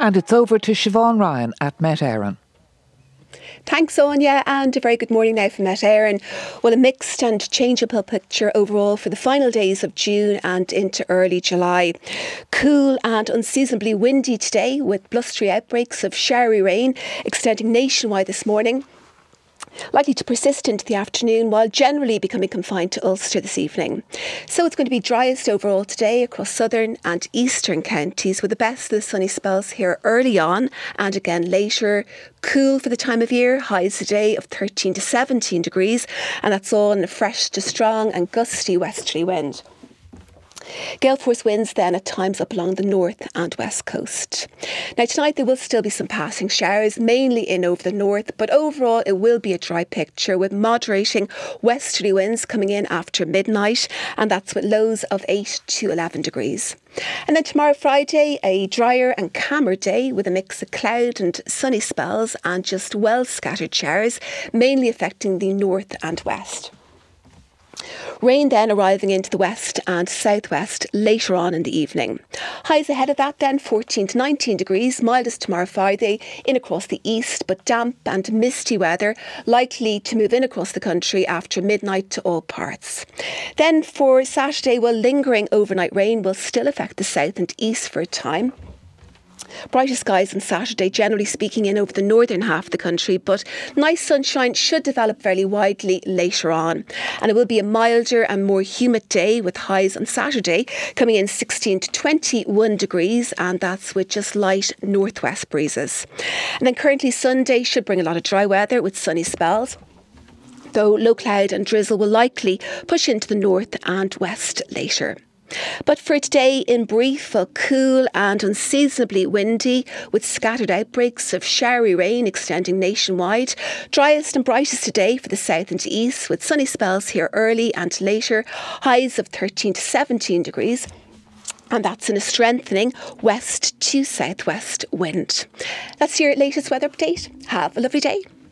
And it's over to Siobhan Ryan at Met Éireann. Thanks, Anya, and a very good morning now from Met Éireann. Well, a mixed and changeable picture overall for the final days of June and into early July. Cool and unseasonably windy today, with blustery outbreaks of showery rain extending nationwide this morning. Likely to persist into the afternoon, while generally becoming confined to Ulster this evening. So it's going to be driest overall today across southern and eastern counties, with the best of the sunny spells here early on and again later. Cool for the time of year, highs today of 13 to 17 degrees, and that's all in a fresh to strong and gusty westerly wind. Gale force winds then at times up along the north and west coast. Now tonight there will still be some passing showers, mainly in over the north, but overall it will be a dry picture with moderating westerly winds coming in after midnight, and that's with lows of 8 to 11 degrees. And then tomorrow Friday, a drier and calmer day with a mix of cloud and sunny spells and just well scattered showers, mainly affecting the north and west. Rain then arriving into the west and southwest later on in the evening. Highs ahead of that then 14 to 19 degrees, mildest tomorrow Friday in across the east, but damp and misty weather likely to move in across the country after midnight to all parts. Then for Saturday, well, lingering overnight rain will still affect the south and east for a time. Brighter skies on Saturday, generally speaking, in over the northern half of the country, but nice sunshine should develop fairly widely later on. And it will be a milder and more humid day with highs on Saturday coming in 16 to 21 degrees, and that's with just light northwest breezes. And then currently Sunday should bring a lot of dry weather with sunny spells, though low cloud and drizzle will likely push into the north and west later. But for today, in brief, cool and unseasonably windy with scattered outbreaks of showery rain extending nationwide. Driest and brightest today for the south and east with sunny spells here early and later. Highs of 13 to 17 degrees. And that's in a strengthening west to southwest wind. That's your latest weather update. Have a lovely day.